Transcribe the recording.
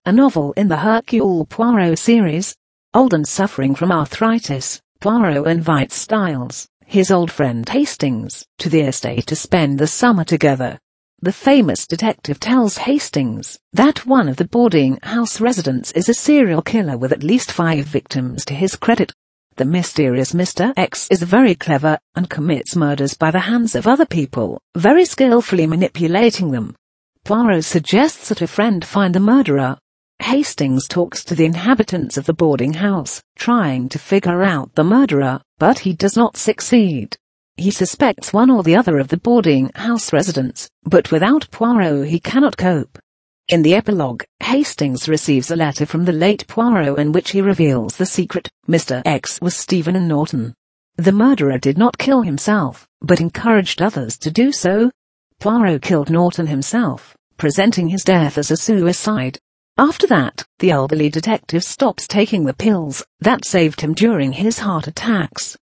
a novel in the Hercule Poirot series. Old and suffering from arthritis, Poirot invites Styles, his old friend Hastings, to the estate to spend the summer together. The famous detective tells Hastings that one of the boarding house residents is a serial killer with at least 5 victims to his credit. The mysterious Mr. X is very clever and commits murders by the hands of other people, very skillfully manipulating them. Poirot suggests that a friend find the murderer. Hastings talks to the inhabitants of the boarding house, trying to figure out the murderer, but he does not succeed. He suspects one or the other of the boarding house residents, but without Poirot he cannot cope. In the epilogue, Hastings receives a letter from the late Poirot in which he reveals the secret. Mr. X was Stephen Norton. The murderer did not kill himself, but encouraged others to do so. Poirot killed Norton himself, presenting his death as a suicide. After that, the elderly detective stops taking the pills that saved him during his heart attacks.